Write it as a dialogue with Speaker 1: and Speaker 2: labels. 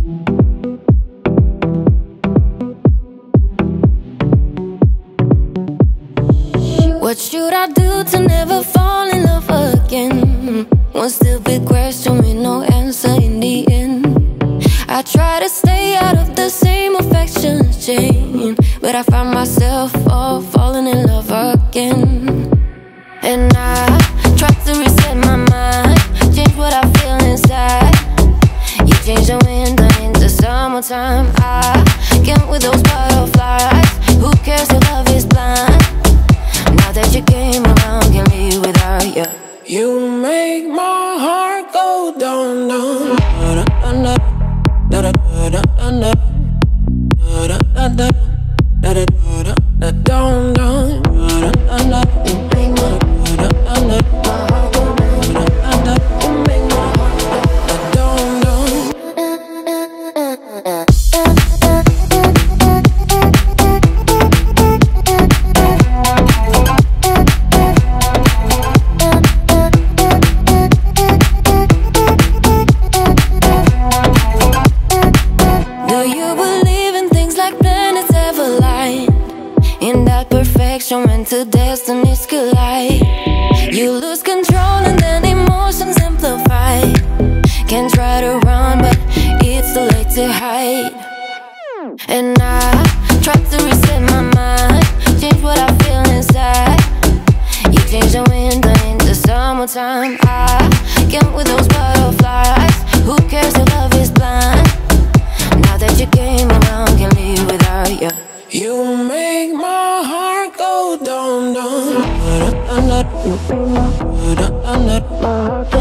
Speaker 1: What should I do to never fall in love again? One stupid question with no answer in the end. I try to stay out of the same affection chain, but I find myself all falling in love again. And I try to reset my mind, change what I feel inside. You change the winter into summertime. I can't with those butterflies. Who cares if love is blind? Now that you came around, can't live without you.
Speaker 2: You make my heart go down, down. Da da da da da da da da da da da da da down, down. Da da da. You make my heart go down, down. You make my heart down, down.
Speaker 1: When two destinies collide, you lose control and then emotions amplify. Can't try to run, but it's too late to hide. And I try to reset my mind, change what I feel inside. You change the winter into summertime. I can't with those butterflies. Who cares if love is blind? Now that you came around, can't live without you.
Speaker 2: You make my heart go down, down.